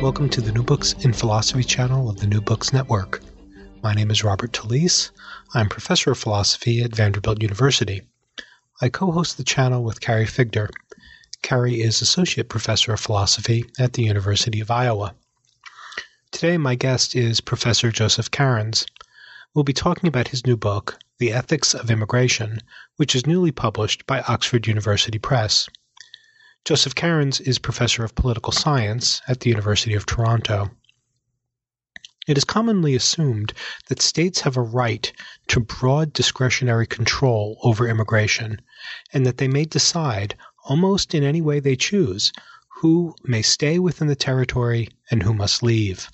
Welcome to the New Books in Philosophy channel of the New Books Network. My name is Robert Talisse. I'm professor of philosophy at Vanderbilt University. I co-host the channel with Carrie Figdor. Carrie is associate professor of philosophy at the University of Iowa. Today, my guest is Professor Joseph Cairns. We'll be talking about his new book, The Ethics of Immigration, which is newly published by Oxford University Press. Joseph Cairns is professor of political science at the University of Toronto. It is commonly assumed that states have a right to broad discretionary control over immigration, and that they may decide, almost in any way they choose, who may stay within the territory and who must leave.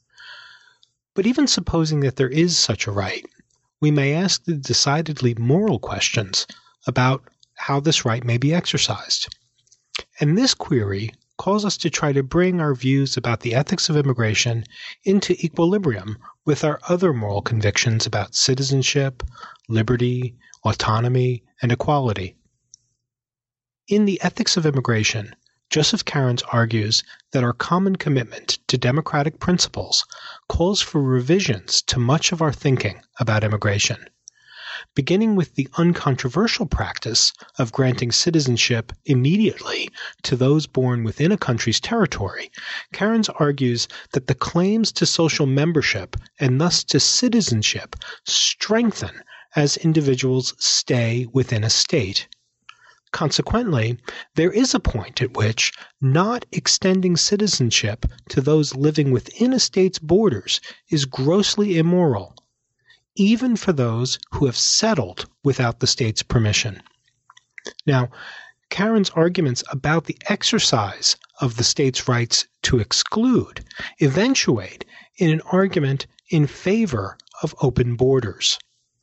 But even supposing that there is such a right, we may ask the decidedly moral questions about how this right may be exercised. And this query calls us to try to bring our views about the ethics of immigration into equilibrium with our other moral convictions about citizenship, liberty, autonomy, and equality. In The Ethics of Immigration, Joseph Cairns argues that our common commitment to democratic principles calls for revisions to much of our thinking about immigration. Beginning with the uncontroversial practice of granting citizenship immediately to those born within a country's territory, Cairns argues that the claims to social membership and thus to citizenship strengthen as individuals stay within a state. Consequently, there is a point at which not extending citizenship to those living within a state's borders is grossly immoral, even for those who have settled without the state's permission. Now, Cairns' arguments about the exercise of the state's rights to exclude eventuate in an argument in favor of open borders.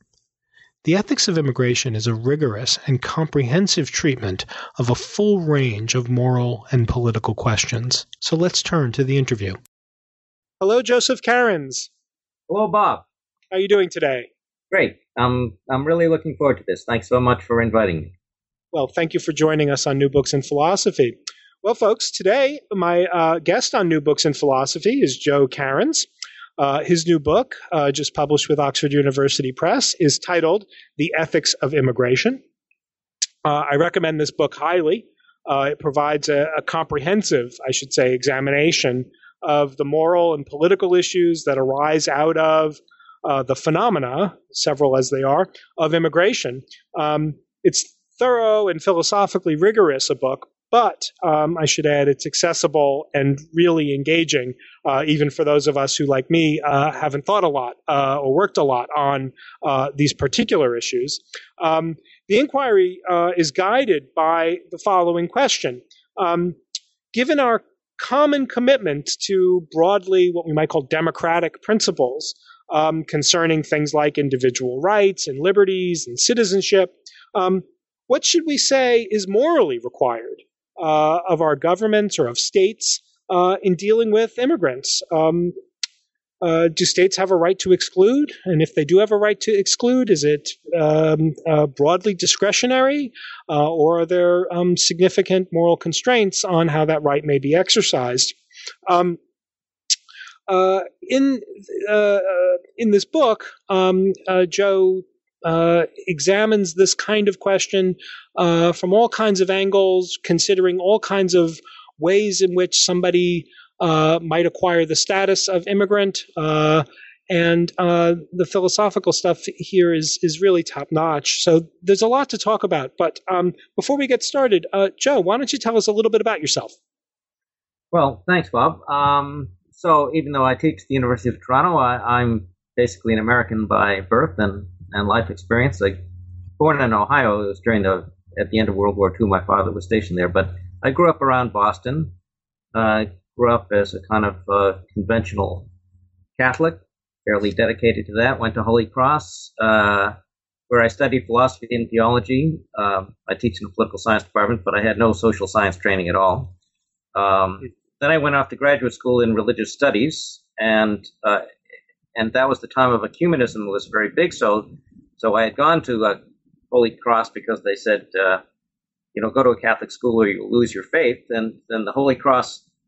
The Ethics of Immigration is a rigorous and comprehensive treatment of a full range of moral and political questions. So let's turn to the interview. Hello, Joseph Cairns. Hello, Bob. How are you doing today? Great. I'm really looking forward to this. Thanks so much for inviting me. Well, thank you for joining us on New Books in Philosophy. Well, folks, today my guest on New Books in Philosophy is Joe Cairns. His new book, just published with Oxford University Press, is titled The Ethics of Immigration. I recommend this book highly. It provides a comprehensive, I should say, examination of the moral and political issues that arise out of the phenomena, several as they are, of immigration. It's thorough and philosophically rigorous a book, but I should add it's accessible and really engaging, even for those of us who, like me, haven't thought a lot or worked a lot on these particular issues. The inquiry is guided by the following question. Given our common commitment to broadly what we might call democratic principles concerning things like individual rights and liberties and citizenship, what should we say is morally required of our governments or of states in dealing with immigrants? Do states have a right to exclude? And if they do have a right to exclude, is it broadly discretionary? Or are there significant moral constraints on how that right may be exercised? In this book, Joe examines this kind of question from all kinds of angles, considering all kinds of ways in which somebody might acquire the status of immigrant. And the philosophical stuff here is really top-notch. So there's a lot to talk about. But before we get started, Joe, why don't you tell us a little bit about yourself? Well, thanks, Bob. So even though I teach at the University of Toronto, I'm basically an American by birth and life experience. Like, born in Ohio, it was at the end of World War II. My father was stationed there, but I grew up around Boston. Grew up as a kind of conventional Catholic, fairly dedicated to that. Went to Holy Cross, where I studied philosophy and theology. I teach in the political science department, but I had no social science training at all. Then I went off to graduate school in religious studies, and that was the time of ecumenism was very big. So I had gone to Holy Cross because they said, go to a Catholic school or you'll lose your faith. And then the Holy Cross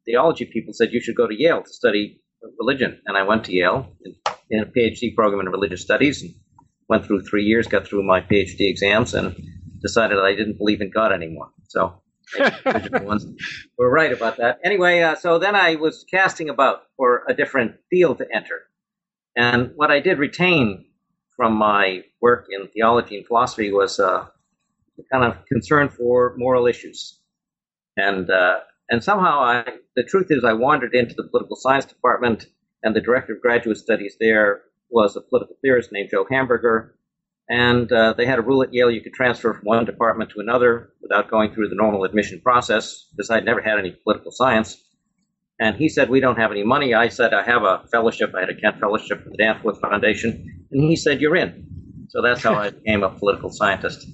theology people said you should go to Yale to study religion. And I went to Yale in a PhD program in religious studies and went through 3 years, got through my PhD exams, and decided I didn't believe in God anymore. So the ones were right about that. Anyway, so then I was casting about for a different field to enter. And what I did retain from my work in theology and philosophy was a kind of concern for moral issues. And somehow, the truth is, I wandered into the political science department, and the director of graduate studies there was a political theorist named Joe Hamburger. And they had a rule at Yale you could transfer from one department to another without going through the normal admission process, because I'd never had any political science. And he said, we don't have any money. I said, I have a fellowship. I had a Kent Fellowship from the Danforth Foundation. And he said, you're in. So that's how I became a political scientist.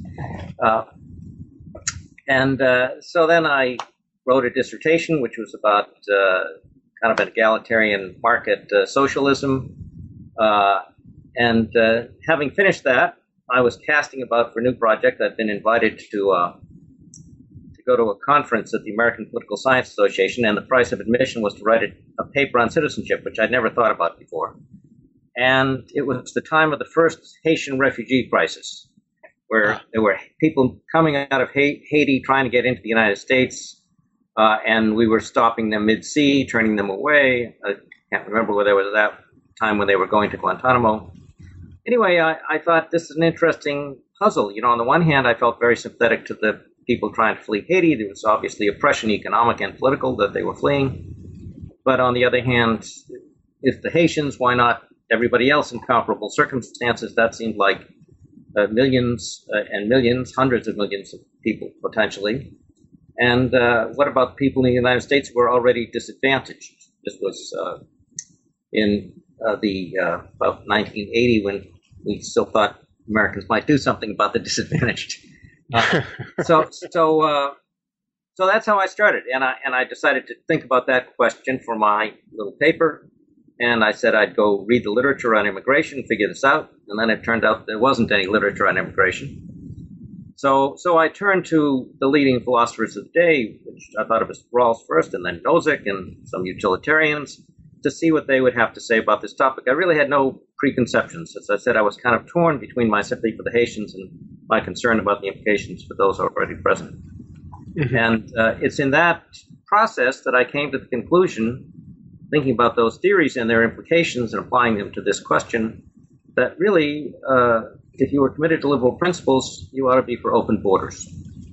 So then I wrote a dissertation, which was about kind of an egalitarian market socialism. Having finished that, I was casting about for a new project. I'd been invited to go to a conference at the American Political Science Association, and the price of admission was to write a paper on citizenship, which I'd never thought about before. And it was the time of the first Haitian refugee crisis, where there were people coming out of Haiti trying to get into the United States, and we were stopping them mid-sea, turning them away. I can't remember whether it was that time when they were going to Guantanamo. Anyway, I thought this is an interesting puzzle. On the one hand, I felt very sympathetic to the people trying to flee Haiti. There was obviously oppression, economic and political, that they were fleeing. But on the other hand, if the Haitians, why not everybody else in comparable circumstances? That seemed like millions and millions, hundreds of millions of people potentially. And what about people in the United States who were already disadvantaged? This was in about 1980, when we still thought Americans might do something about the disadvantaged. So that's how I started, and I decided to think about that question for my little paper. And I said I'd go read the literature on immigration, figure this out. And then it turned out there wasn't any literature on immigration. So I turned to the leading philosophers of the day, which I thought of as Rawls first, and then Nozick and some utilitarians, to see what they would have to say about this topic. I really had no preconceptions. As I said, I was kind of torn between my sympathy for the Haitians and my concern about the implications for those already present. Mm-hmm. And it's in that process that I came to the conclusion, thinking about those theories and their implications and applying them to this question, that really, if you were committed to liberal principles, you ought to be for open borders.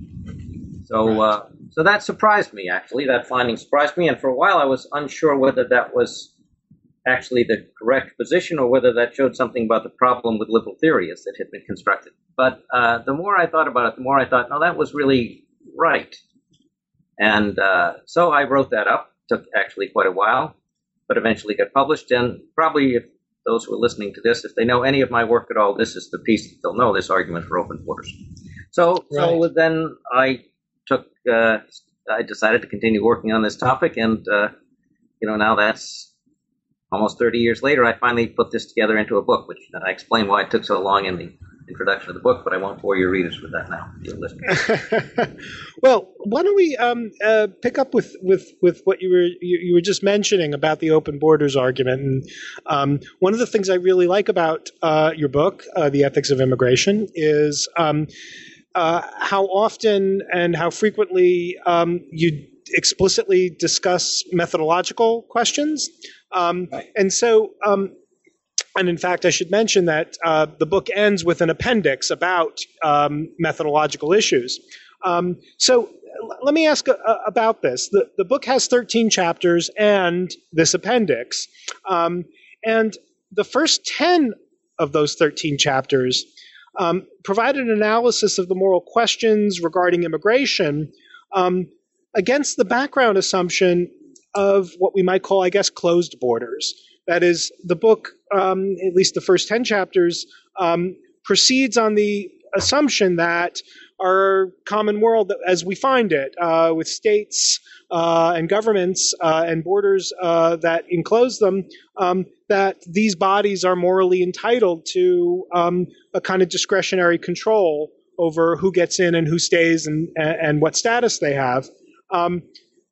So that surprised me, actually. That finding surprised me. And for a while, I was unsure whether that was actually the correct position or whether that showed something about the problem with liberal theory as it had been constructed. But the more I thought about it, the more I thought, no, that was really right. And so I wrote that up. It took actually quite a while, but eventually got published. And probably if those who are listening to this, if they know any of my work at all, this is the piece that they'll know, this argument for open borders. So then I decided to continue working on this topic, and now that's almost 30 years later. I finally put this together into a book, which I explain why it took so long in the introduction of the book, but I won't bore your readers with that now. Well, why don't we pick up with what you were just mentioning about the open borders argument? And one of the things I really like about your book, The Ethics of Immigration, is how often and how frequently you explicitly discuss methodological questions. And so, and in fact, I should mention that the book ends with an appendix about methodological issues. So let me ask about this. The book has 13 chapters and this appendix. And the first 10 of those 13 chapters provided an analysis of the moral questions regarding immigration against the background assumption of what we might call, I guess, closed borders. That is, the book, at least the first 10 chapters, proceeds on the assumption that our common world, as we find it, with states and governments and borders that enclose them, that these bodies are morally entitled to a kind of discretionary control over who gets in and who stays and what status they have.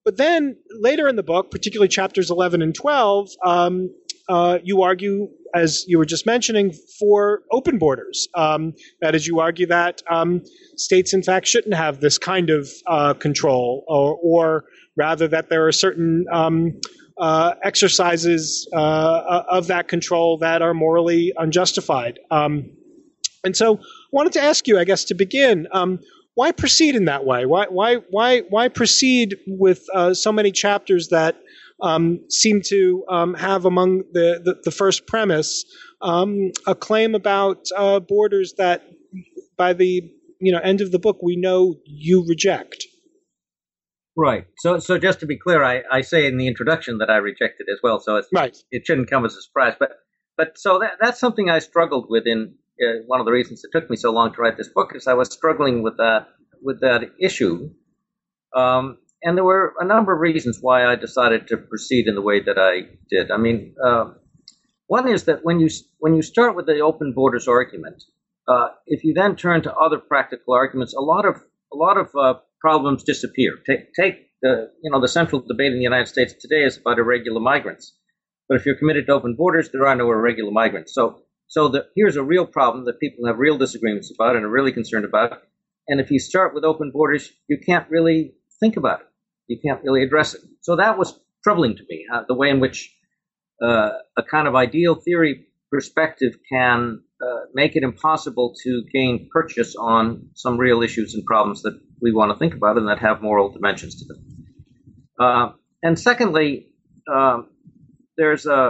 But then later in the book, particularly chapters 11 and 12, you argue, as you were just mentioning, for open borders. That is, you argue that states, in fact, shouldn't have this kind of control, or rather that there are certain exercises of that control that are morally unjustified. And so I wanted to ask you, I guess, to begin, why proceed in that way? Why proceed with so many chapters that seem to have among the first premise a claim about borders that by the end of the book we know you reject? Right. So just to be clear, I say in the introduction that I reject it as well. So Right. It shouldn't come as a surprise. But so that's something I struggled with in one of the reasons it took me so long to write this book is I was struggling with that issue. And there were a number of reasons why I decided to proceed in the way that I did. I mean, one is that when you start with the open borders argument, if you then turn to other practical arguments, a lot of problems disappear. Take the central debate in the United States today is about irregular migrants. But if you're committed to open borders, there are no irregular migrants. So here's a real problem that people have real disagreements about and are really concerned about. And if you start with open borders, you can't really think about it. You can't really address it. So that was troubling to me, the way in which a kind of ideal theory perspective can make it impossible to gain purchase on some real issues and problems that we want to think about and that have moral dimensions to them. And secondly, there's a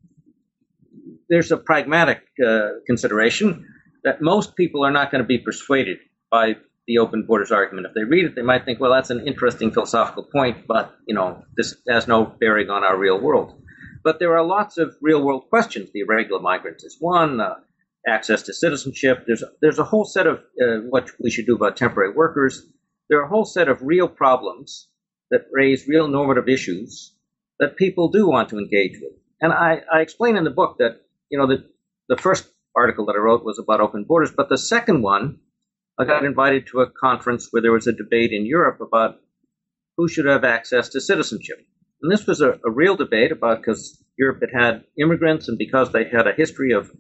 pragmatic consideration that most people are not going to be persuaded by the open borders argument. If they read it, they might think, well, that's an interesting philosophical point, but this has no bearing on our real world. But there are lots of real world questions. The irregular migrants is one. Access to citizenship. There's a whole set of what we should do about temporary workers. There are a whole set of real problems that raise real normative issues that people do want to engage with. And I explain in the book that the first article that I wrote was about open borders, but the second one, I got invited to a conference where there was a debate in Europe about who should have access to citizenship. And this was a real debate about because Europe had immigrants and because they had a history of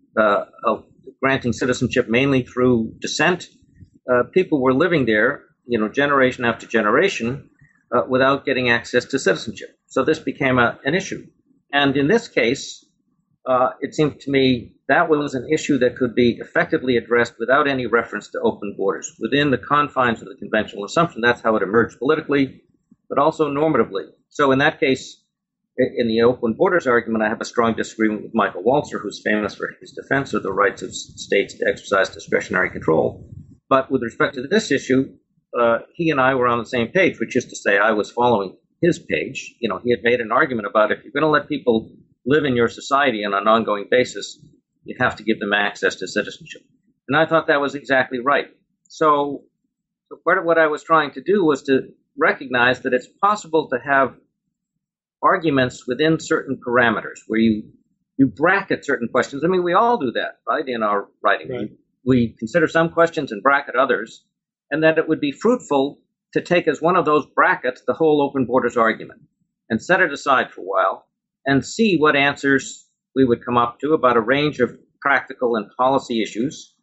granting citizenship mainly through descent, people were living there, generation after generation, without getting access to citizenship. So this became an issue. And in this case, it seemed to me that was an issue that could be effectively addressed without any reference to open borders. Within the confines of the conventional assumption, that's how it emerged politically, but also normatively. So in that case, in the open borders argument, I have a strong disagreement with Michael Walzer, who's famous for his defense of the rights of states to exercise discretionary control. But with respect to this issue, he and I were on the same page, which is to say I was following his page. He had made an argument about if you're going to let people live in your society on an ongoing basis, you have to give them access to citizenship. And I thought that was exactly right. So part of what I was trying to do was to recognize that it's possible to have arguments within certain parameters where you bracket certain questions. I mean, we all do that, right, in our writing. Right. We consider some questions and bracket others, and that it would be fruitful to take as one of those brackets the whole open borders argument and set it aside for a while and see what answers we would come up to about a range of practical and policy issues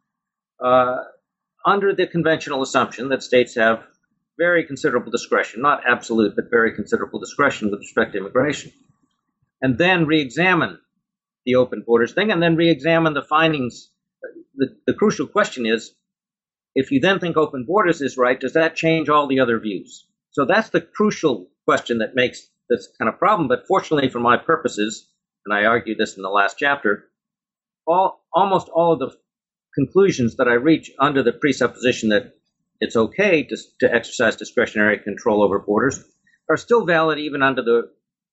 under the conventional assumption that states have very considerable discretion, not absolute, but very considerable discretion with respect to immigration. And then re-examine the open borders thing and then re-examine the findings. The crucial question is, if you then think open borders is right, does that change all the other views? So that's the crucial question that makes this kind of problem. But fortunately for my purposes, and I argue this in the last chapter, almost all of the conclusions that I reach under the presupposition that it's okay to exercise discretionary control over borders are still valid even under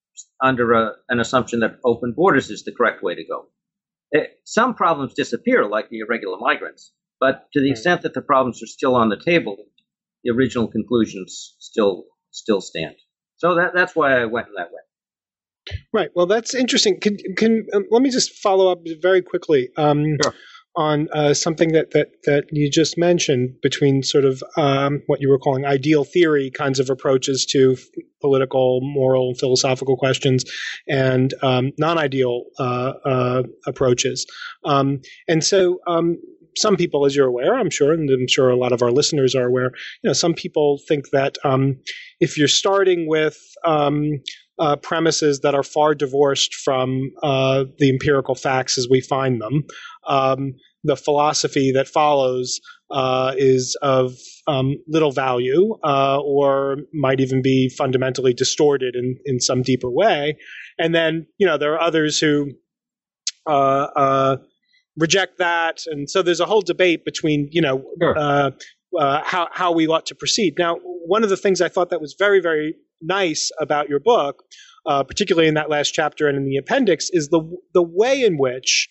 an assumption that open borders is the correct way to go. Some problems disappear, like the irregular migrants, but to the extent that the problems are still on the table, the original conclusions still stand. So that's why I went in that way. Right. Well, that's interesting. Can let me just follow up very quickly. Sure. on something that you just mentioned between sort of what you were calling ideal theory kinds of approaches to political, moral, and philosophical questions, and non-ideal approaches. And so some people, as you're aware, I'm sure, and I'm sure a lot of our listeners are aware, some people think that if you're starting with premises that are far divorced from the empirical facts as we find them, the philosophy that follows is of little value, or might even be fundamentally distorted in some deeper way. And then, there are others who reject that, and so there's a whole debate between, Sure. how we ought to proceed. Now, one of the things I thought that was very, very nice about your book, particularly in that last chapter and in the appendix, is the way in which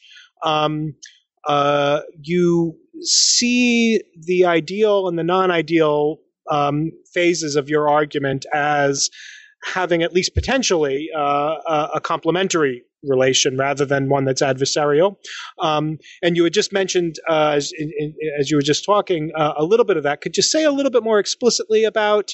you see the ideal and the non-ideal phases of your argument as having at least potentially a complementary relation rather than one that's adversarial. And you had just mentioned, as you were just talking, a little bit of that. Could you say a little bit more explicitly about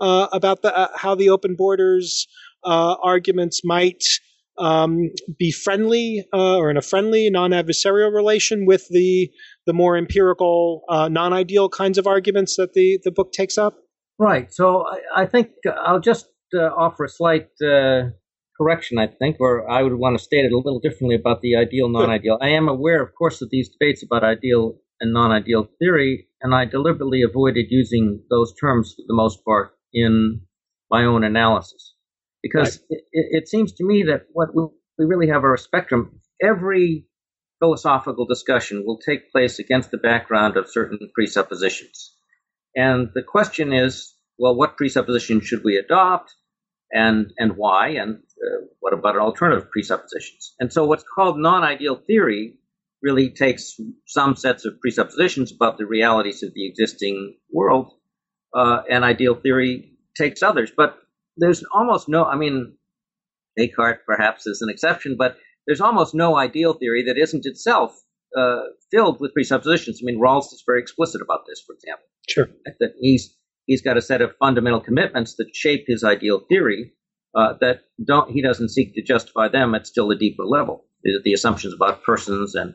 how the open borders arguments might be friendly or in a friendly, non-adversarial relation with the more empirical, non-ideal kinds of arguments that the book takes up? Right. So I think I'll just offer a slight correction, I think, or I would want to state it a little differently about the ideal, non-ideal. I am aware, of course, of these debates about ideal and non-ideal theory, and I deliberately avoided using those terms for the most part in my own analysis. Because it seems to me that what we really have are a spectrum. Every philosophical discussion will take place against the background of certain presuppositions. And the question is, well, what presuppositions should we adopt, and why, and what about alternative presuppositions? And so what's called non-ideal theory really takes some sets of presuppositions about the realities of the existing world, and ideal theory takes others. But there's almost no, Descartes perhaps is an exception, but there's almost no ideal theory that isn't itself filled with presuppositions. Rawls is very explicit about this, for example. Sure. That he's got a set of fundamental commitments that shape his ideal theory that he doesn't seek to justify them at still a deeper level. The assumptions about persons and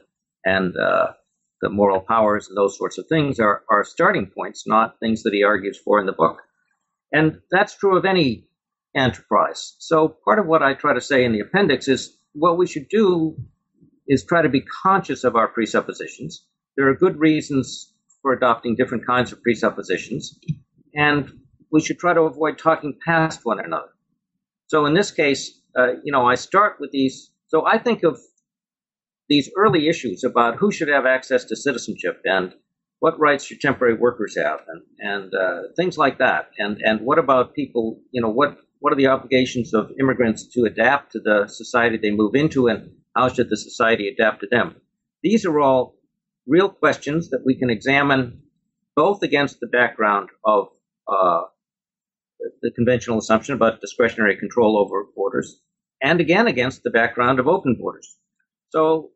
the moral powers and those sorts of things are starting points, not things that he argues for in the book. And that's true of any enterprise. So part of what I try to say in the appendix is what we should do is try to be conscious of our presuppositions. There are good reasons for adopting different kinds of presuppositions, and we should try to avoid talking past one another. So in this case, I start with these. So I think of these early issues about who should have access to citizenship and what rights should temporary workers have, and things like that. And what about people? What are the obligations of immigrants to adapt to the society they move into, and how should the society adapt to them? These are all real questions that we can examine both against the background of the conventional assumption about discretionary control over borders, and again against the background of open borders. So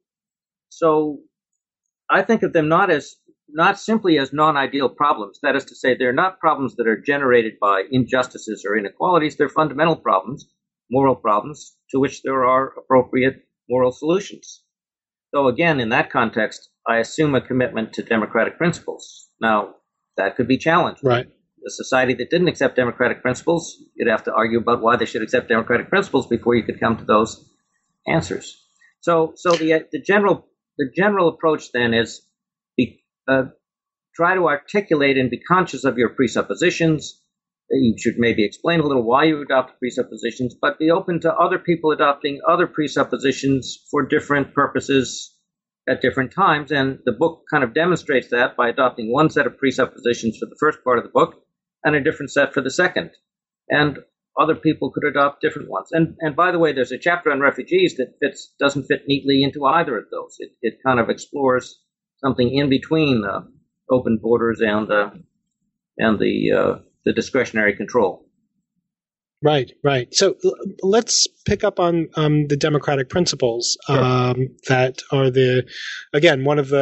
I think of them not simply as non-ideal problems. That is to say, they're not problems that are generated by injustices or inequalities. They're fundamental problems, moral problems, to which there are appropriate moral solutions. So again, in that context, I assume a commitment to democratic principles. Now, that could be challenged. Right. A society that didn't accept democratic principles, you'd have to argue about why they should accept democratic principles before you could come to those answers. So the general approach then is try to articulate and be conscious of your presuppositions. You should maybe explain a little why you adopt presuppositions, but be open to other people adopting other presuppositions for different purposes at different times. And the book kind of demonstrates that by adopting one set of presuppositions for the first part of the book and a different set for the second. And other people could adopt different ones. And by the way, there's a chapter on refugees that doesn't fit neatly into either of those. It kind of explores something in between open borders and the discretionary control. Right. So let's pick up on the democratic principles. Sure. That are again one of the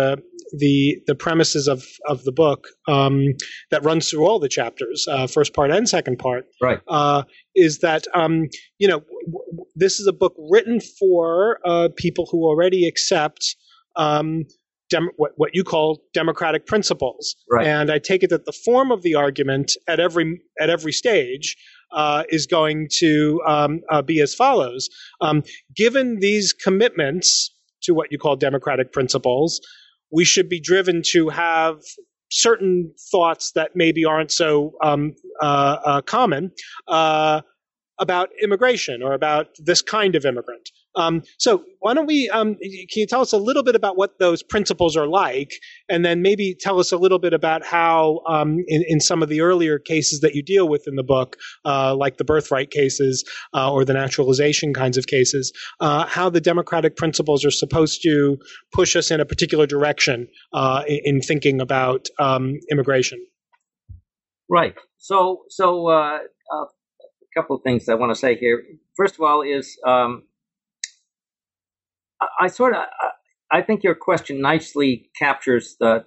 the premises of the book that runs through all the chapters, first part and second part, Right. Is that this is a book written for people who already accept what you call democratic principles. Right. And I take it that the form of the argument at every stage is going to be as follows. Given these commitments to what you call democratic principles, we should be driven to have certain thoughts that maybe aren't so common about immigration or about this kind of immigrant. So why don't we, can you tell us a little bit about what those principles are like, and then maybe tell us a little bit about how in some of the earlier cases that you deal with in the book, like the birthright cases or the naturalization kinds of cases, how the democratic principles are supposed to push us in a particular direction in thinking about immigration. Right. So a couple of things I want to say here. First of all is I think your question nicely captures the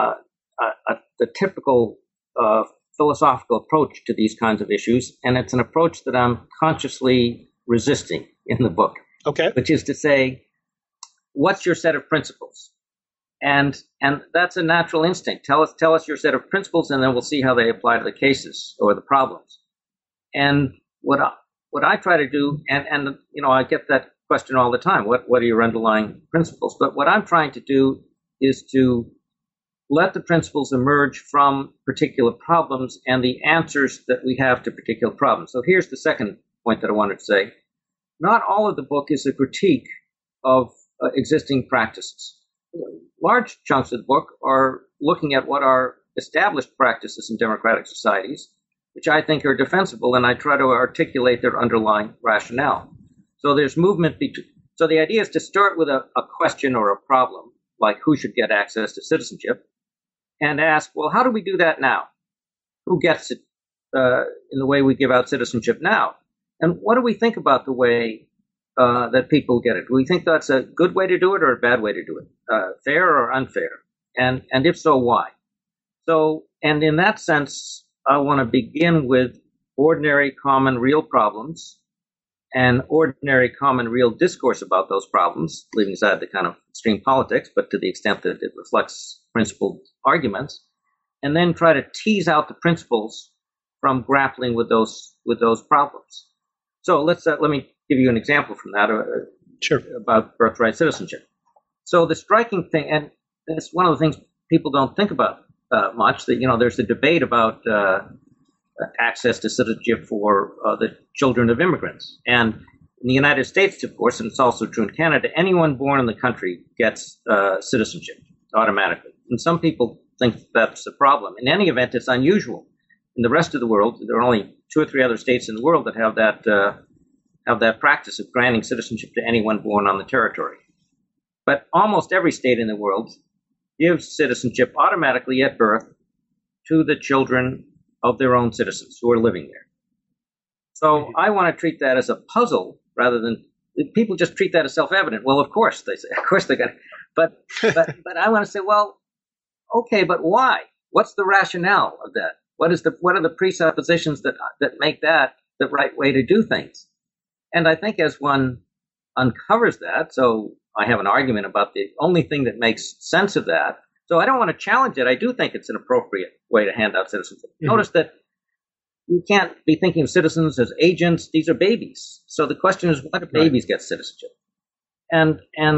typical philosophical approach to these kinds of issues, and it's an approach that I'm consciously resisting in the book. Okay. Which is to say, what's your set of principles? And that's a natural instinct. Tell us your set of principles, and then we'll see how they apply to the cases or the problems. And what I try to do, and I get that question all the time. What are your underlying principles? But what I'm trying to do is to let the principles emerge from particular problems and the answers that we have to particular problems. So here's the second point that I wanted to say. Not all of the book is a critique of existing practices. Large chunks of the book are looking at what are established practices in democratic societies, which I think are defensible, and I try to articulate their underlying rationale. So there's movement between. So the idea is to start with a question or a problem, like who should get access to citizenship, and ask, well, how do we do that now? Who gets it in the way we give out citizenship now? And what do we think about the way that people get it? Do we think that's a good way to do it or a bad way to do it? Fair or unfair? And if so, why? So, and in that sense, I want to begin with ordinary, common, real problems and ordinary, common, real discourse about those problems, leaving aside the kind of extreme politics, but to the extent that it reflects principled arguments, and then try to tease out the principles from grappling with those problems. So let me give you an example from that Sure. About birthright citizenship. So the striking thing, and it's one of the things people don't think about much, that there's a debate about access to citizenship for the children of immigrants. And in the United States, of course, and it's also true in Canada, anyone born in the country gets citizenship automatically. And some people think that's a problem. In any event, it's unusual. In the rest of the world, there are only 2 or 3 other states in the world that have that practice of granting citizenship to anyone born on the territory. But almost every state in the world gives citizenship automatically at birth to the children of their own citizens who are living there. So I want to treat that as a puzzle rather than people just treat that as self-evident. Well, of course they say, of course they got it. But I want to say, well, okay, but why? What's the rationale of that? What are the presuppositions that make that the right way to do things? And I think as one uncovers that, so I have an argument about the only thing that makes sense of that. So I don't want to challenge it. I do think it's an appropriate way to hand out citizenship. Mm-hmm. Notice that you can't be thinking of citizens as agents. These are babies. So the question is, why do babies get citizenship? And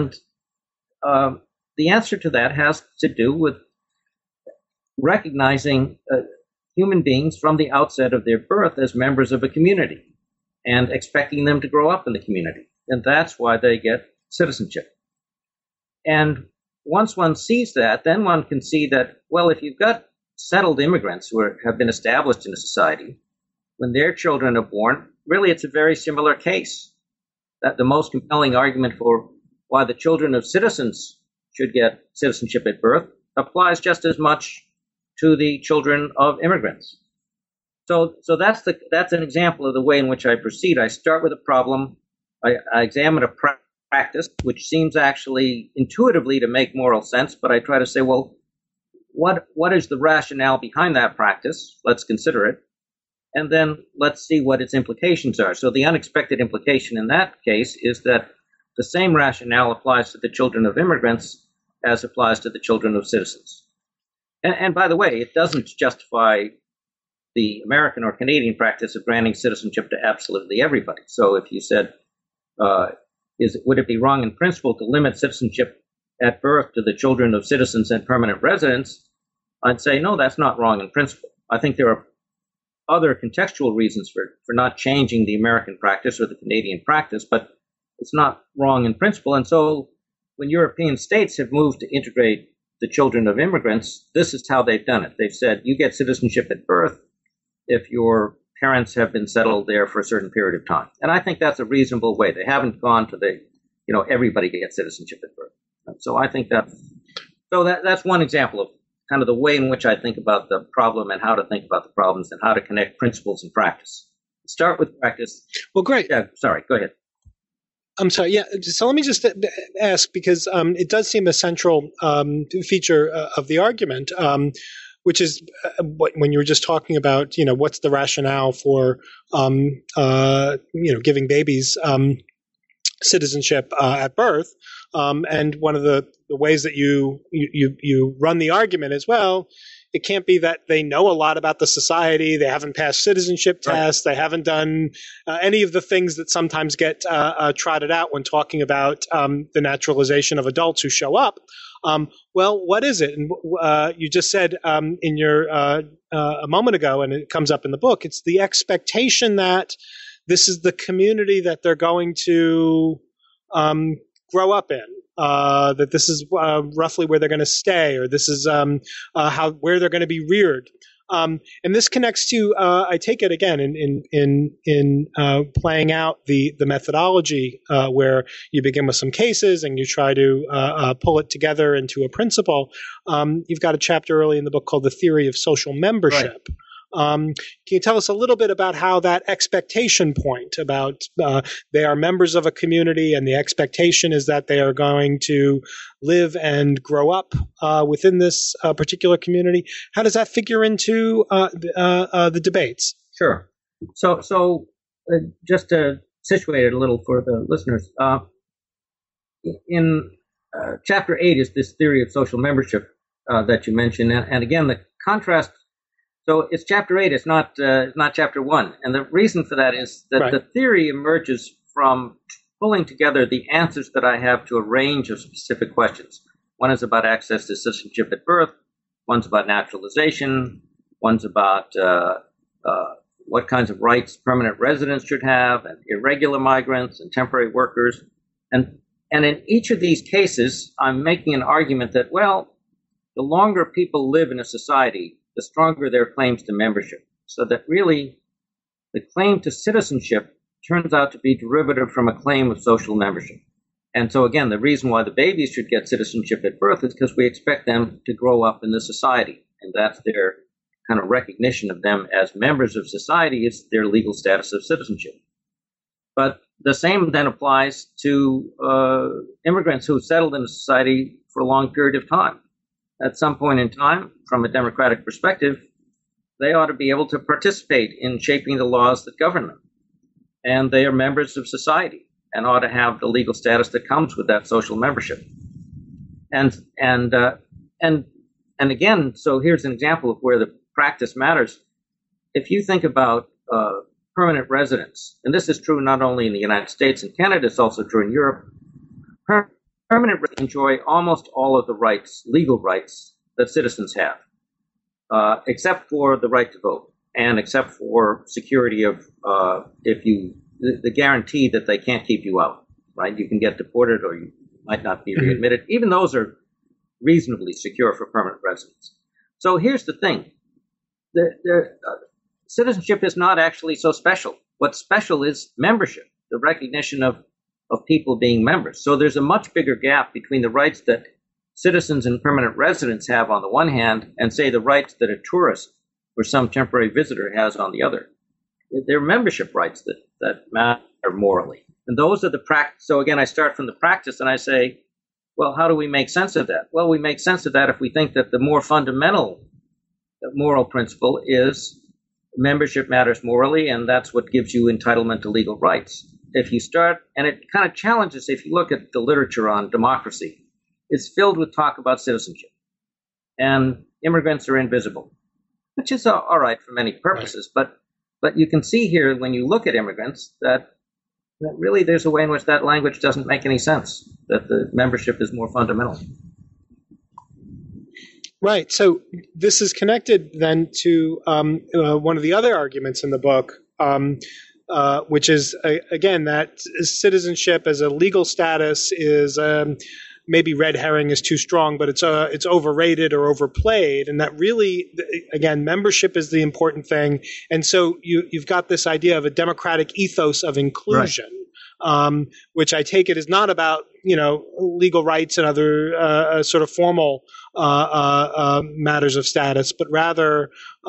the answer to that has to do with recognizing human beings from the outset of their birth as members of a community and expecting them to grow up in the community. And that's why they get citizenship. And once one sees that, then one can see that, well, if you've got settled immigrants who have been established in a society, when their children are born, really it's a very similar case. That the most compelling argument for why the children of citizens should get citizenship at birth applies just as much to the children of immigrants. So that's an example of the way in which I proceed. I start with a problem. I examine a practice, which seems actually intuitively to make moral sense, but I try to say, well, what is the rationale behind that practice? Let's consider it. And then let's see what its implications are. So the unexpected implication in that case is that the same rationale applies to the children of immigrants as applies to the children of citizens. And by the way, it doesn't justify the American or Canadian practice of granting citizenship to absolutely everybody. So if you said, would it be wrong in principle to limit citizenship at birth to the children of citizens and permanent residents, I'd say, no, that's not wrong in principle. I think there are other contextual reasons for not changing the American practice or the Canadian practice, but it's not wrong in principle. And so when European states have moved to integrate the children of immigrants, this is how they've done it. They've said you get citizenship at birth if your parents have been settled there for a certain period of time. And I think that's a reasonable way. They haven't gone to everybody gets citizenship at birth. So I think that's one example of kind of the way in which I think about the problem and how to think about the problems and how to connect principles and practice. Start with practice. Well, great. Yeah, sorry, go ahead. I'm sorry. Yeah. So let me just ask, because it does seem a central feature of the argument, which is when you were just talking about, what's the rationale for, giving babies citizenship at birth. And one of the ways that you run the argument as well, it can't be that they know a lot about the society, they haven't passed citizenship tests, They haven't done any of the things that sometimes get trotted out when talking about the naturalization of adults who show up. Well, what is it? And you just said in your a moment ago, and it comes up in the book, it's the expectation that this is the community that they're going to grow up in, that this is roughly where they're going to stay, or this is where they're going to be reared. And this connects to, I take it again, in playing out the methodology where you begin with some cases and you try to pull it together into a principle. You've got a chapter early in the book called The Theory of Social Membership. Right. Can you tell us a little bit about how that expectation point about they are members of a community and the expectation is that they are going to live and grow up within this particular community? How does that figure into the debates? Sure. So just to situate it a little for the listeners, in Chapter 8 is this theory of social membership that you mentioned. And again, the contrast. So it's Chapter 8. It's not Chapter 1. And the reason for that is that the theory emerges from pulling together the answers that I have to a range of specific questions. One is about access to citizenship at birth. One's about naturalization. One's about what kinds of rights permanent residents should have, and irregular migrants and temporary workers. And in each of these cases, I'm making an argument that, well, the longer people live in a society, the stronger their claims to membership. So that really the claim to citizenship turns out to be derivative from a claim of social membership. And so again, the reason why the babies should get citizenship at birth is because we expect them to grow up in the society. And that's their kind of recognition of them as members of society, is their legal status of citizenship. But the same then applies to immigrants who settled in a society for a long period of time. At some point in time, from a democratic perspective, they ought to be able to participate in shaping the laws that govern them. And they are members of society and ought to have the legal status that comes with that social membership. And again, so here's an example of where the practice matters. If you think about permanent residents, and this is true not only in the United States and Canada, it's also true in Europe, permanent residents enjoy almost all of the rights, legal rights, that citizens have, except for the right to vote, and except for security of the guarantee that they can't keep you out, right? You can get deported or you might not be readmitted. Even those are reasonably secure for permanent residents. So here's the thing. Citizenship is not actually so special. What's special is membership, the recognition of people being members. So there's a much bigger gap between the rights that citizens and permanent residents have on the one hand, and say the rights that a tourist or some temporary visitor has on the other. They're membership rights that matter morally. And those are the practice. So again, I start from the practice and I say, well, how do we make sense of that? Well, we make sense of that if we think that the more fundamental moral principle is membership matters morally, and that's what gives you entitlement to legal rights. If you start, and it kind of challenges, if you look at the literature on democracy, it's filled with talk about citizenship. And immigrants are invisible, which is all right for many purposes. Right. But you can see here when you look at immigrants that really there's a way in which that language doesn't make any sense, that the membership is more fundamental. Right. So this is connected then to one of the other arguments in the book, which is, again, that citizenship as a legal status is maybe red herring is too strong, but it's overrated or overplayed, and that really, again, membership is the important thing. And so you've got this idea of a democratic ethos of inclusion. Right. Which I take it is not about legal rights and other sort of formal matters of status, but rather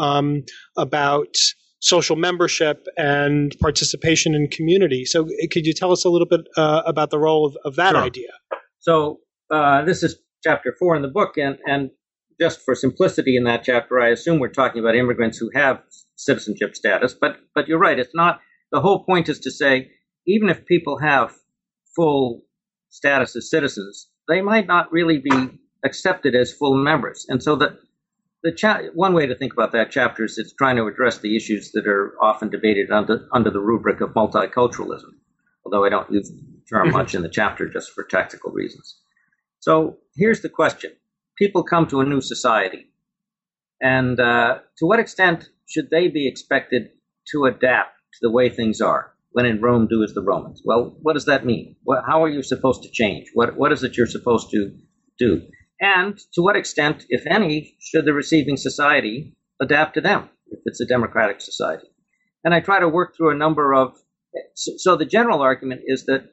about social membership and participation in community. So could you tell us a little bit about the role of that idea? So this is chapter 4 in the book, and just for simplicity in that chapter, I assume we're talking about immigrants who have citizenship status, but you're right, it's not. The whole point is to say, even if people have full status as citizens, they might not really be accepted as full members. And so one way to think about that chapter is it's trying to address the issues that are often debated under the rubric of multiculturalism, although I don't use the term much in the chapter just for tactical reasons. So here's the question. People come to a new society, and to what extent should they be expected to adapt to the way things are? When in Rome, do as the Romans. Well, what does that mean? How are you supposed to change? What is it you're supposed to do? And to what extent, if any, should the receiving society adapt to them, if it's a democratic society? And I try to work through a number of... So the general argument is that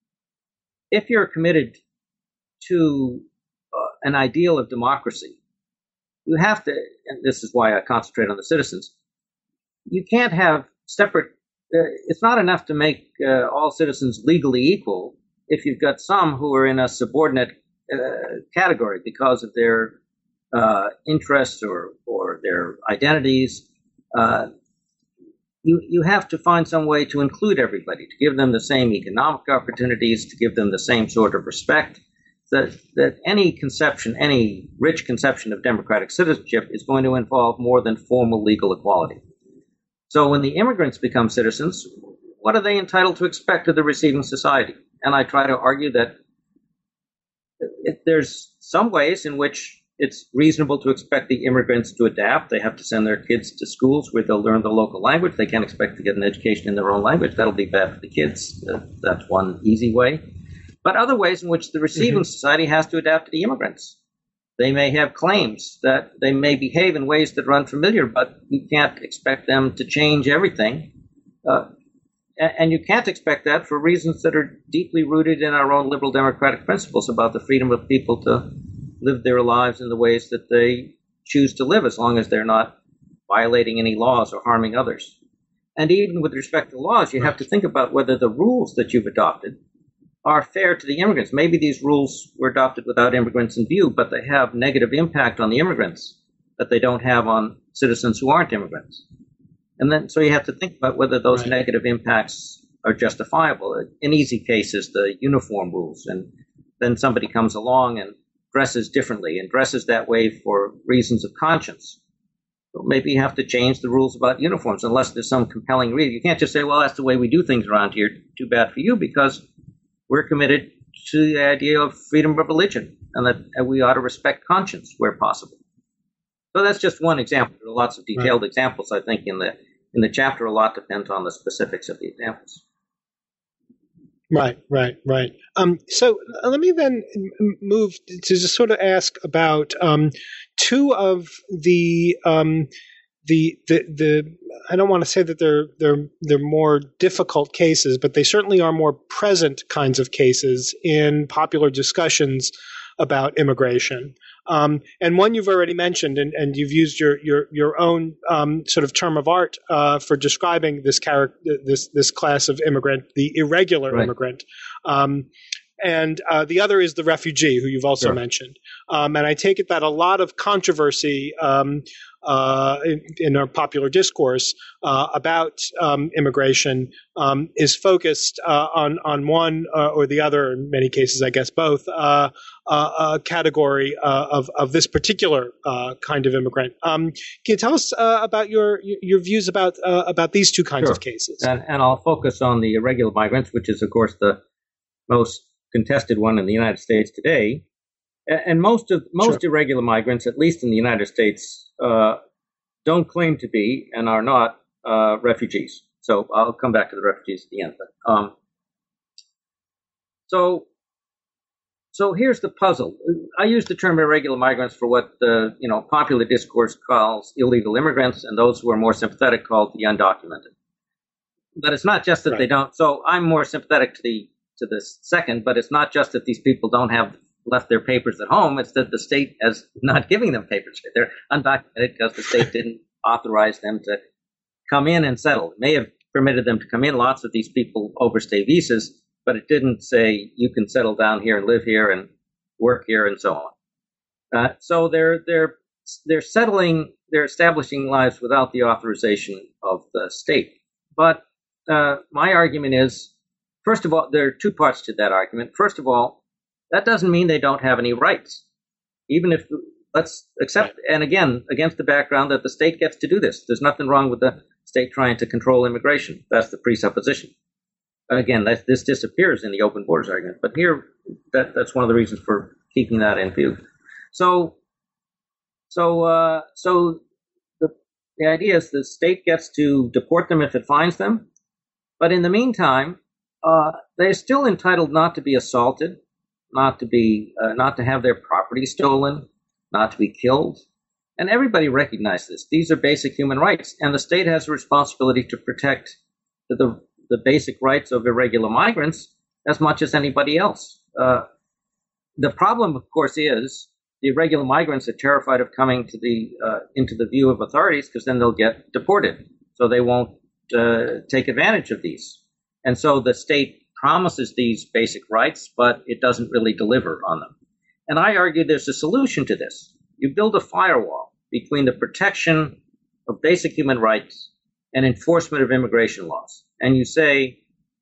if you're committed to an ideal of democracy, you have to, and this is why I concentrate on the citizens, you can't have separate... it's not enough to make all citizens legally equal if you've got some who are in a subordinate category because of their interests or their identities. You have to find some way to include everybody, to give them the same economic opportunities, to give them the same sort of respect. That any rich conception of democratic citizenship is going to involve more than formal legal equality. So when the immigrants become citizens, what are they entitled to expect of the receiving society? And I try to argue that there's some ways in which it's reasonable to expect the immigrants to adapt. They have to send their kids to schools where they'll learn the local language. They can't expect to get an education in their own language. That'll be bad for the kids. That's one easy way. But other ways in which the receiving society has to adapt to the immigrants. They may have claims that they may behave in ways that are unfamiliar, but you can't expect them to change everything. And you can't expect that for reasons that are deeply rooted in our own liberal democratic principles about the freedom of people to live their lives in the ways that they choose to live, as long as they're not violating any laws or harming others. And even with respect to laws, you have to think about whether the rules that you've adopted are fair to the immigrants. Maybe these rules were adopted without immigrants in view, but they have negative impact on the immigrants that they don't have on citizens who aren't immigrants. And then, so you have to think about whether those negative impacts are justifiable. An easy case is the uniform rules, and then somebody comes along and dresses differently and dresses that way for reasons of conscience. So maybe you have to change the rules about uniforms unless there's some compelling reason. You can't just say, well, that's the way we do things around here. Too bad for you, because we're committed to the idea of freedom of religion and that we ought to respect conscience where possible. So that's just one example. There are lots of detailed examples, I think, in the chapter. A lot depends on the specifics of the examples. Right. So let me then move to just sort of ask about two of the I don't want to say that they're more difficult cases, but they certainly are more present kinds of cases in popular discussions about immigration. And one you've already mentioned, and you've used your own sort of term of art for describing this this class of immigrant, the irregular immigrant. And the other is the refugee, who you've also mentioned. And I take it that a lot of controversy in our popular discourse about immigration is focused on one or the other, in many cases, I guess both, category of this particular kind of immigrant. Can you tell us about your views about these two kinds of cases? And I'll focus on the irregular migrants, which is, of course, the most contested one in the United States today. And most irregular migrants, at least in the United States, don't claim to be and are not refugees. So I'll come back to the refugees at the end. But, so here's the puzzle. I use the term irregular migrants for what the popular discourse calls illegal immigrants, and those who are more sympathetic called the undocumented. But it's not just that they don't. So I'm more sympathetic to the second, but it's not just that these people don't have left their papers at home. It's that the state is not giving them papers. They're undocumented because the state didn't authorize them to come in and settle. It may have permitted them to come in. Lots of these people overstay visas, but it didn't say you can settle down here and live here and work here and so on. So they're settling, they're establishing lives without the authorization of the state. But my argument is, first of all, there are two parts to that argument. First of all, that doesn't mean they don't have any rights. Even if, let's accept, and again, against the background that the state gets to do this. There's nothing wrong with the state trying to control immigration. That's the presupposition. Again, this disappears in the open borders argument. But here, that's one of the reasons for keeping that in view. So the idea is the state gets to deport them if it finds them. But in the meantime, they're still entitled not to be assaulted, not to have their property stolen, not to be killed. And everybody recognizes this. These are basic human rights. And the state has a responsibility to protect the basic rights of irregular migrants as much as anybody else. The problem, of course, is the irregular migrants are terrified of coming to into the view of authorities because then they'll get deported. So they won't take advantage of these. And so the state promises these basic rights, but it doesn't really deliver on them. And I argue there's a solution to this. You build a firewall between the protection of basic human rights and enforcement of immigration laws. And you say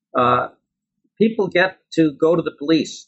people get to go to the police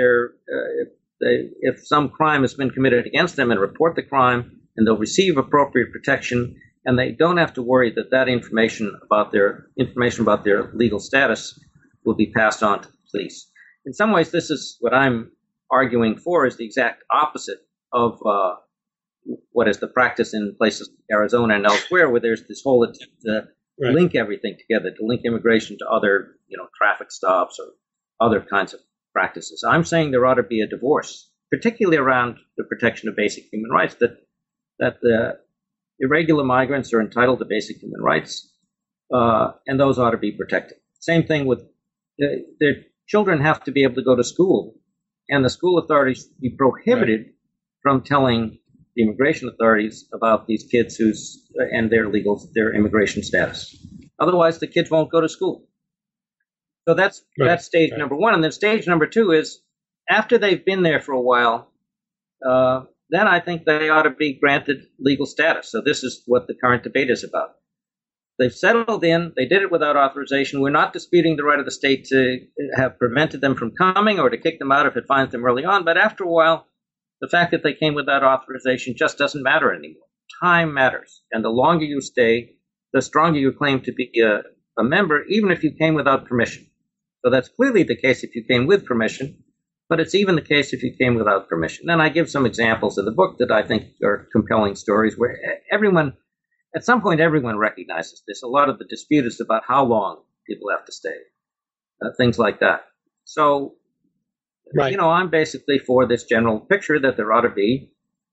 if some crime has been committed against them and report the crime, and they'll receive appropriate protection. And they don't have to worry that information about their legal status will be passed on to the police. In some ways, this is what I'm arguing for, is the exact opposite of what is the practice in places like Arizona and elsewhere, where there's this whole attempt to link everything together, to link immigration to other, traffic stops or other kinds of practices. I'm saying there ought to be a divorce, particularly around the protection of basic human rights, that the irregular migrants are entitled to basic human rights, and those ought to be protected. Same thing with their children have to be able to go to school, and the school authorities be prohibited from telling the immigration authorities about these kids and their immigration status. Otherwise, the kids won't go to school. So that's stage number one. And then stage number two is after they've been there for a while, then I think they ought to be granted legal status. So this is what the current debate is about. They've settled in. They did it without authorization. We're not disputing the right of the state to have prevented them from coming or to kick them out if it finds them early on. But after a while, the fact that they came without authorization just doesn't matter anymore. Time matters. And the longer you stay, the stronger you claim to be a member, even if you came without permission. So that's clearly the case if you came with permission, but it's even the case if you came without permission. And I give some examples in the book that I think are compelling stories where at some point, everyone recognizes this. A lot of the dispute is about how long people have to stay, things like that. So, I'm basically for this general picture that there ought to be,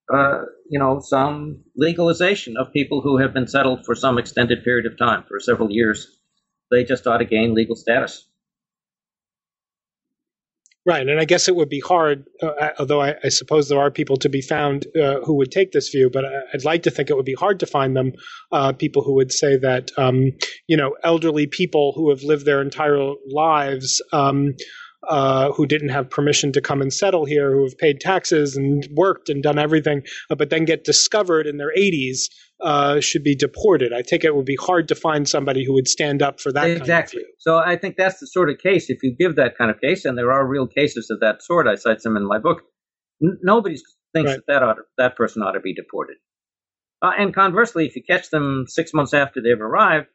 some legalization of people who have been settled for some extended period of time, for several years. They just ought to gain legal status. Right, and I guess it would be hard, although I suppose there are people to be found who would take this view, but I'd like to think it would be hard to find them, people who would say that, elderly people who have lived their entire lives, who didn't have permission to come and settle here, who have paid taxes and worked and done everything, but then get discovered in their 80s, should be deported. I think it would be hard to find somebody who would stand up for that exactly. kind of view. So I think that's the sort of case, if you give that kind of case, and there are real cases of that sort, I cite some in my book, nobody thinks right. that person ought to be deported. And conversely, if you catch them 6 months after they've arrived,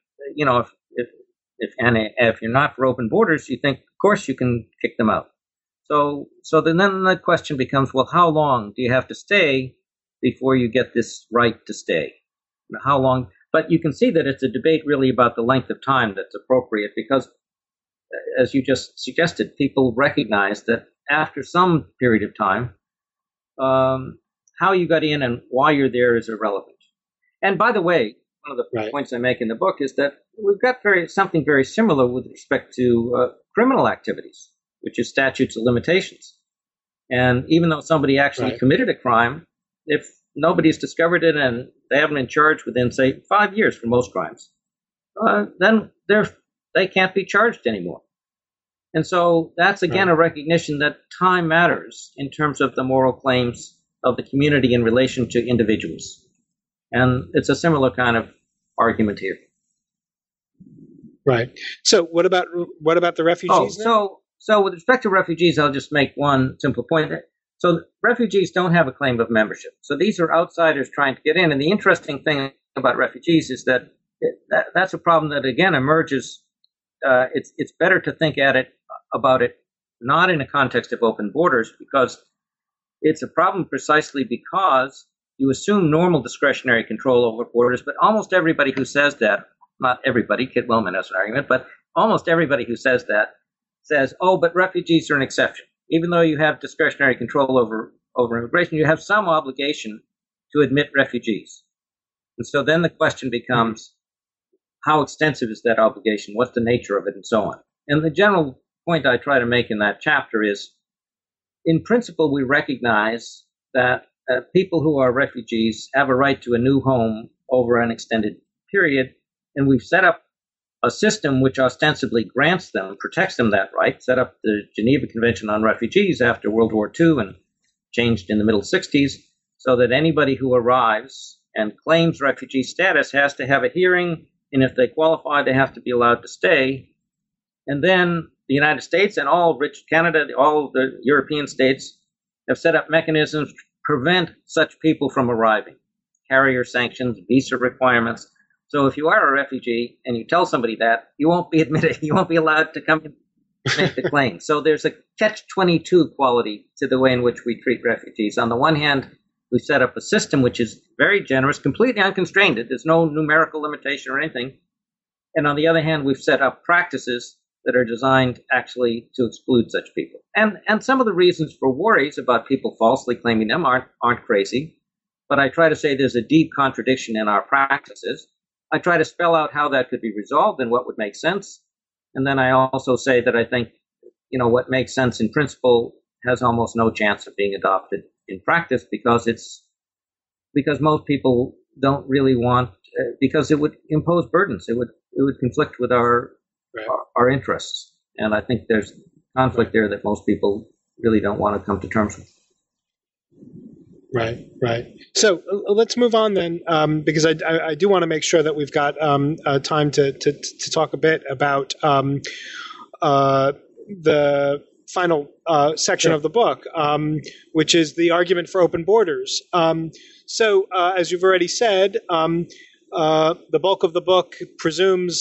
if you're not for open borders, you think, of course, you can kick them out. So then the question becomes, well, how long do you have to stay before you get this right to stay? How long? But you can see that it's a debate really about the length of time that's appropriate, because, as you just suggested, people recognize that after some period of time, how you got in and why you're there is irrelevant. And by the way, one of the points I make in the book is that we've got something very similar with respect to criminal activities, which is statutes of limitations. And even though somebody actually committed a crime, if nobody's discovered it and they haven't been charged within, say, 5 years for most crimes, then they can't be charged anymore. And so that's, again, a recognition that time matters in terms of the moral claims of the community in relation to individuals. And it's a similar kind of argument here. Right. So what about the refugees? So with respect to refugees, I'll just make one simple point. So refugees don't have a claim of membership. So these are outsiders trying to get in. And the interesting thing about refugees is that that's a problem that, again, emerges. It's better to think about it not in a context of open borders, because it's a problem precisely because you assume normal discretionary control over borders, but almost everybody who says that, not everybody, Kit Willman has an argument, but almost everybody who says that says, oh, but refugees are an exception. Even though you have discretionary control over immigration, you have some obligation to admit refugees. And so then the question becomes, how extensive is that obligation? What's the nature of it, and so on? And the general point I try to make in that chapter is, in principle, we recognize that people who are refugees have a right to a new home over an extended period, and we've set up a system which ostensibly grants them, protects them that right, set up the Geneva Convention on Refugees after World War II and changed in the middle 60s, so that anybody who arrives and claims refugee status has to have a hearing, and if they qualify, they have to be allowed to stay. And then the United States and all rich Canada, all the European states have set up mechanisms to prevent such people from arriving. Carrier sanctions, visa requirements. So if you are a refugee and you tell somebody that, you won't be admitted, you won't be allowed to come and make the claim. So there's a catch-22 quality to the way in which we treat refugees. On the one hand, we set up a system which is very generous, completely unconstrained. There's no numerical limitation or anything. And on the other hand, we've set up practices that are designed actually to exclude such people. And some of the reasons for worries about people falsely claiming them aren't crazy. But I try to say there's a deep contradiction in our practices. I try to spell out how that could be resolved and what would make sense. And then I also say that I think, what makes sense in principle has almost no chance of being adopted in practice, because most people don't really want, because it would impose burdens. It would conflict with our interests. And I think there's conflict there that most people really don't want to come to terms with. Right. So let's move on then, because I do want to make sure that we've got time to talk a bit about the final section of the book, which is the argument for open borders. So as you've already said, the bulk of the book presumes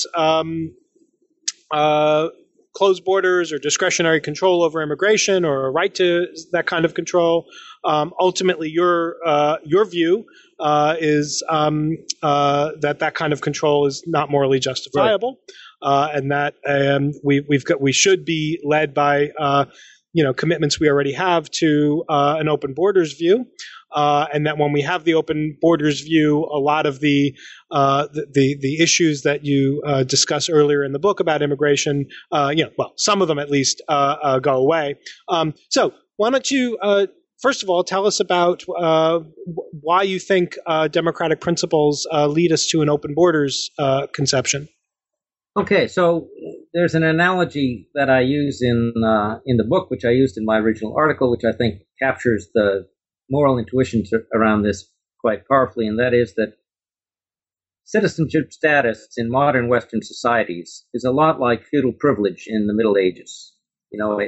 closed borders or discretionary control over immigration, or a right to that kind of control. Ultimately, your view is that kind of control is not morally justifiable, and that we should be led by commitments we already have to an open borders view. and that when we have the open borders view, a lot of the issues that you discuss earlier in the book about immigration, some of them at least, go away. So why don't you, first of all, tell us about why you think democratic principles lead us to an open borders conception. Okay, so there's an analogy that I use in the book, which I used in my original article, which I think captures the moral intuition around this quite powerfully, and that is that citizenship status in modern Western societies is a lot like feudal privilege in the Middle Ages. You know,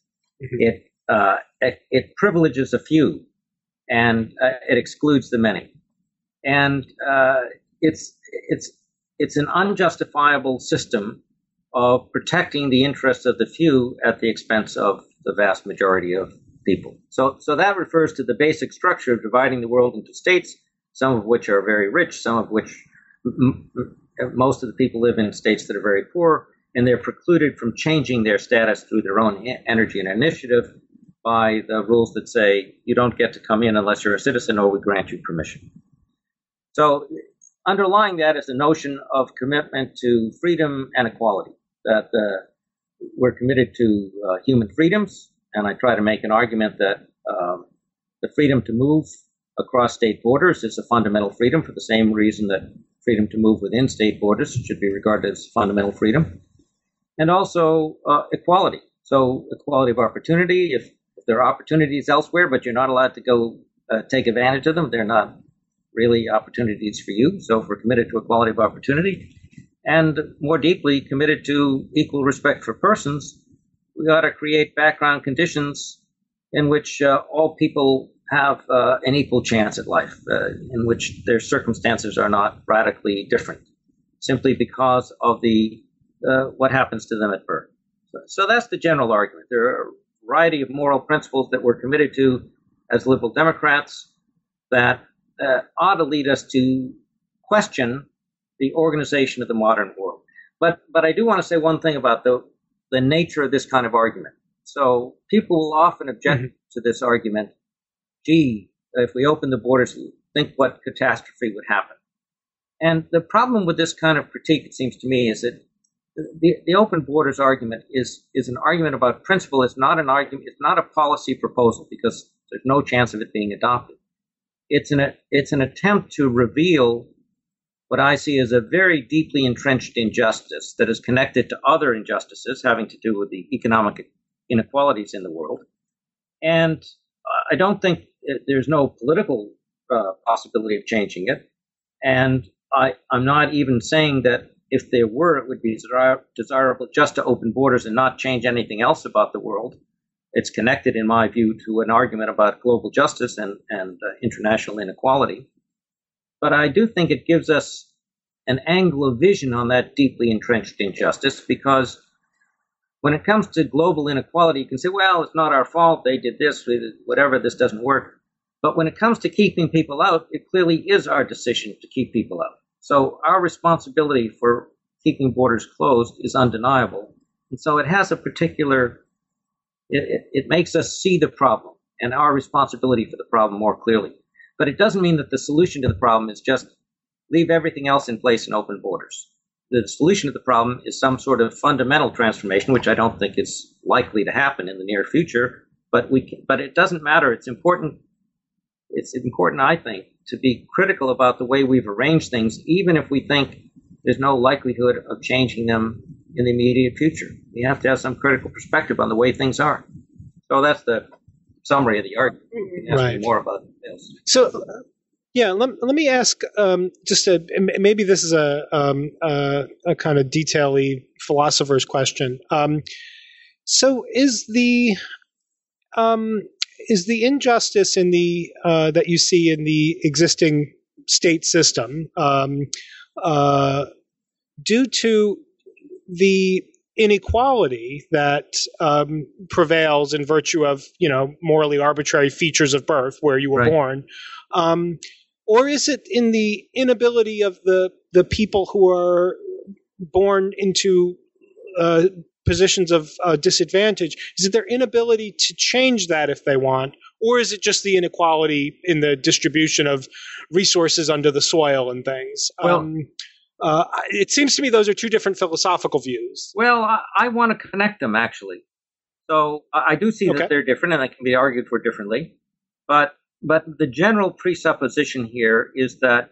it privileges a few, and it excludes the many, and it's an unjustifiable system of protecting the interests of the few at the expense of the vast majority of people. So that refers to the basic structure of dividing the world into states, some of which are very rich, some of which most of the people live in states that are very poor, and they're precluded from changing their status through their own energy and initiative by the rules that say you don't get to come in unless you're a citizen or we grant you permission. So underlying that is the notion of commitment to freedom and equality, that we're committed to human freedoms, and I try to make an argument that the freedom to move across state borders is a fundamental freedom for the same reason that freedom to move within state borders should be regarded as fundamental freedom, and also equality. So equality of opportunity, if there are opportunities elsewhere, but you're not allowed to go take advantage of them, they're not really opportunities for you. So if we're committed to equality of opportunity, and more deeply committed to equal respect for persons, we ought to create background conditions in which all people have an equal chance at life, in which their circumstances are not radically different, simply because of what happens to them at birth. So that's the general argument. There are a variety of moral principles that we're committed to as liberal Democrats that ought to lead us to question the organization of the modern world. But I do want to say one thing about the nature of this kind of argument. So people will often object to this argument. Gee, if we open the borders, think what catastrophe would happen. And the problem with this kind of critique, it seems to me, is that the open borders argument is an argument about principle. It's not an argument. It's not a policy proposal because there's no chance of it being adopted. It's an attempt to reveal what I see as a very deeply entrenched injustice that is connected to other injustices having to do with the economic inequalities in the world. And I don't think there's no political possibility of changing it. And I'm not even saying that if there were, it would be desirable just to open borders and not change anything else about the world. It's connected, in my view, to an argument about global justice and international inequality. But I do think it gives us an angle of vision on that deeply entrenched injustice, because when it comes to global inequality, you can say, well, it's not our fault, they did this, whatever, this doesn't work. But when it comes to keeping people out, it clearly is our decision to keep people out. So our responsibility for keeping borders closed is undeniable. And so it has a particular, it makes us see the problem and our responsibility for the problem more clearly. But it doesn't mean that the solution to the problem is just leave everything else in place and open borders. The solution to the problem is some sort of fundamental transformation, which I don't think is likely to happen in the near future. But it doesn't matter. It's important. It's important, I think, to be critical about the way we've arranged things, even if we think there's no likelihood of changing them in the immediate future. We have to have some critical perspective on the way things are. So that's the summary of the argument. You can ask me more about this. So, let me ask, maybe this is a kind of detail-y philosopher's question. So is the injustice in the that you see in the existing state system due to the inequality that prevails in virtue of morally arbitrary features of birth where you were born, or is it in the inability of the people who are born into positions of disadvantage? Is it their inability to change that if they want, or is it just the inequality in the distribution of resources under the soil and things? Well, it seems to me those are two different philosophical views. Well, I want to connect them, actually. So I do see that they're different, and they can be argued for differently. But the general presupposition here is that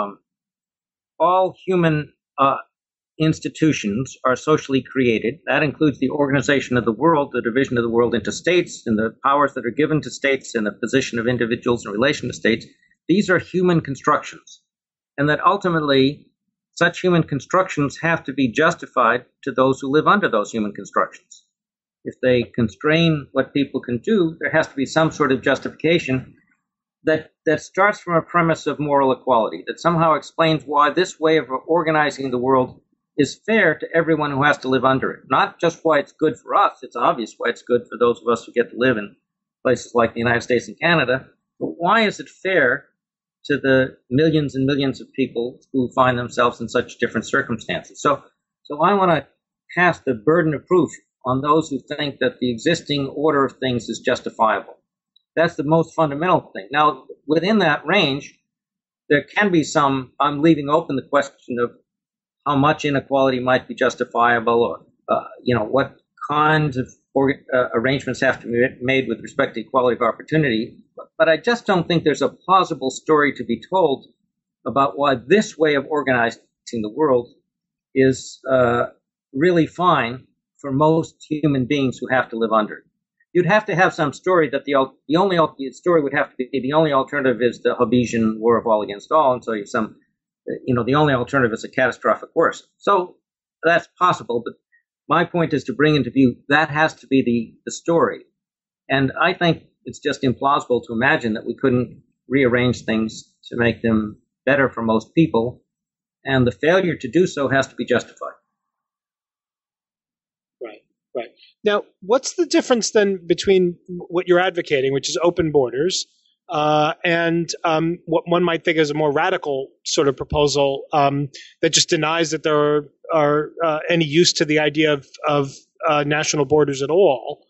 all human institutions are socially created. That includes the organization of the world, the division of the world into states, and the powers that are given to states, and the position of individuals in relation to states. These are human constructions, and that ultimately such human constructions have to be justified to those who live under those human constructions. If they constrain what people can do, there has to be some sort of justification that starts from a premise of moral equality, that somehow explains why this way of organizing the world is fair to everyone who has to live under it. Not just why it's good for us, it's obvious why it's good for those of us who get to live in places like the United States and Canada, but why is it fair to the millions and millions of people who find themselves in such different circumstances? So I want to cast the burden of proof on those who think that the existing order of things is justifiable. That's the most fundamental thing. Now, within that range, there can be some, I'm leaving open the question of how much inequality might be justifiable, or, what kinds of arrangements have to be made with respect to equality of opportunity. But I just don't think there's a plausible story to be told about why this way of organizing the world is really fine for most human beings who have to live under it. You'd have to have some story that the only story would have to be the only alternative is the Hobbesian war of all against all, and so you have some, the only alternative is a catastrophic worse. So that's possible, but my point is to bring into view that has to be the story, and I think it's just implausible to imagine that we couldn't rearrange things to make them better for most people, and the failure to do so has to be justified. Right. Now, what's the difference then between what you're advocating, which is open borders, and what one might think is a more radical sort of proposal that just denies that there are any use to the idea of national borders at all?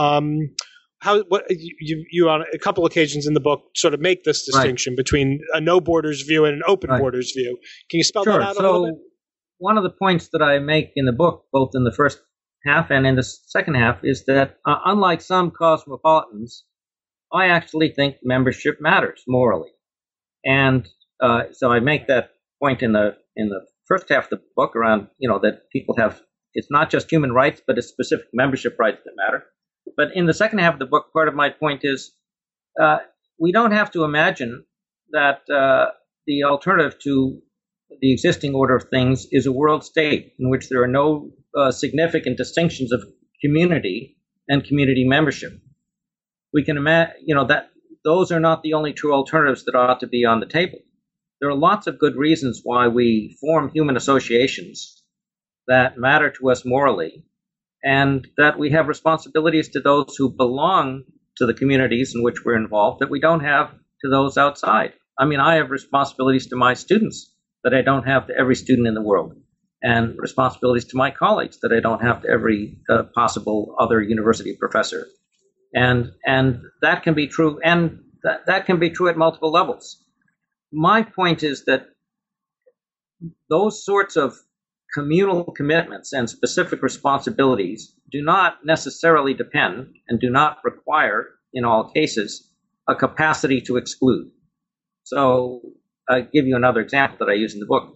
You on a couple occasions in the book sort of make this distinction between a no borders view and an open borders view. Can you spell that out a little bit? One of the points that I make in the book, both in the first half and in the second half, is that unlike some cosmopolitans, I actually think membership matters morally, and so I make that point in the first half of the book around that people have, it's not just human rights, but it's specific membership rights that matter. But in the second half of the book, part of my point is we don't have to imagine that the alternative to the existing order of things is a world state in which there are no significant distinctions of community and community membership. We can imagine, that those are not the only true alternatives that ought to be on the table. There are lots of good reasons why we form human associations that matter to us morally, and that we have responsibilities to those who belong to the communities in which we're involved that we don't have to those outside. I mean, I have responsibilities to my students that I don't have to every student in the world, and responsibilities to my colleagues that I don't have to every possible other university professor. And that can be true, and that can be true at multiple levels. My point is that those sorts of communal commitments and specific responsibilities do not necessarily depend and do not require, in all cases, a capacity to exclude. So I'll give you another example that I use in the book.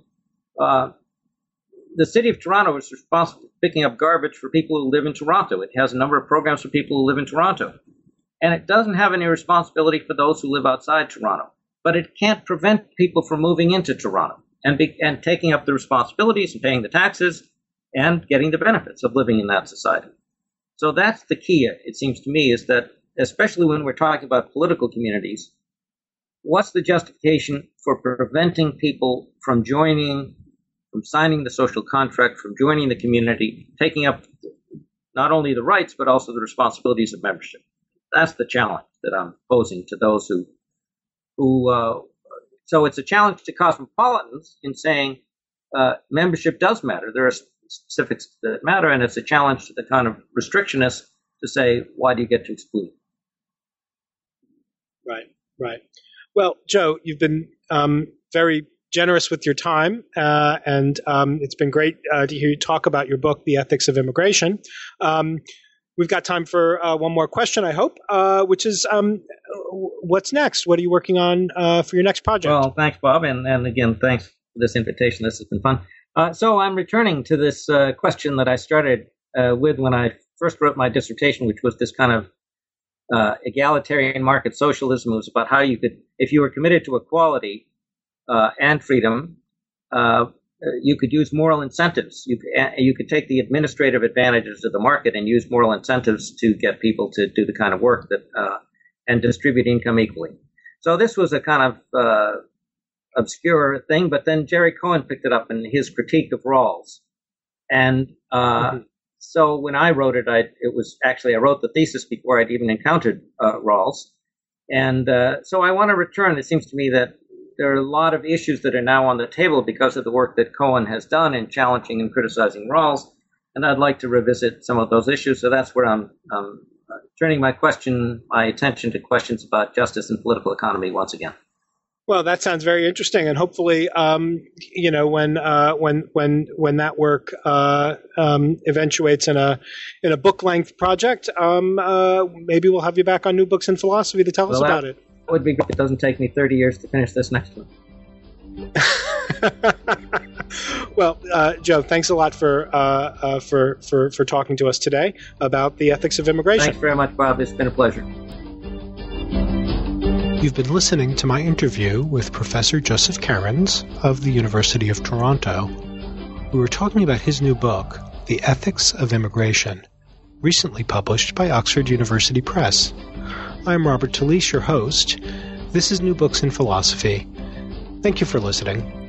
The city of Toronto is responsible for picking up garbage for people who live in Toronto. It has a number of programs for people who live in Toronto. And it doesn't have any responsibility for those who live outside Toronto. But it can't prevent people from moving into Toronto and taking up the responsibilities and paying the taxes and getting the benefits of living in that society. So that's the key, it seems to me, is that especially when we're talking about political communities, what's the justification for preventing people from joining, from signing the social contract, from joining the community, taking up not only the rights, but also the responsibilities of membership? That's the challenge that I'm posing to those who so it's a challenge to cosmopolitans in saying membership does matter. There are specifics that matter, and it's a challenge to the kind of restrictionists to say, why do you get to exclude? Right. Well, Joe, you've been very generous with your time, and it's been great to hear you talk about your book, The Ethics of Immigration. We've got time for one more question, I hope, which is what's next? What are you working on for your next project? Well, thanks, Bob, and again, thanks for this invitation. This has been fun. So I'm returning to this question that I started with when I first wrote my dissertation, which was this kind of egalitarian market socialism. It was about how you could, if you were committed to equality and freedom, you could use moral incentives. You could take the administrative advantages of the market and use moral incentives to get people to do the kind of work that and distribute income equally. So this was a kind of obscure thing, but then Jerry Cohen picked it up in his critique of Rawls. And so when I wrote it, I wrote the thesis before I'd even encountered Rawls. And so I want to return. It seems to me that there are a lot of issues that are now on the table because of the work that Cohen has done in challenging and criticizing Rawls, and I'd like to revisit some of those issues. So that's where I'm turning my attention to questions about justice and political economy once again. Well, that sounds very interesting, and hopefully, when that work eventuates in a book-length project, maybe we'll have you back on New Books in Philosophy to tell us about it. It would be great. It doesn't take me 30 years to finish this next one. Well, Joe, thanks a lot for talking to us today about the ethics of immigration. Thanks very much, Bob. It's been a pleasure. You've been listening to my interview with Professor Joseph Cairns of the University of Toronto. We were talking about his new book, The Ethics of Immigration, recently published by Oxford University Press. I'm Robert Talisse, your host. This is New Books in Philosophy. Thank you for listening.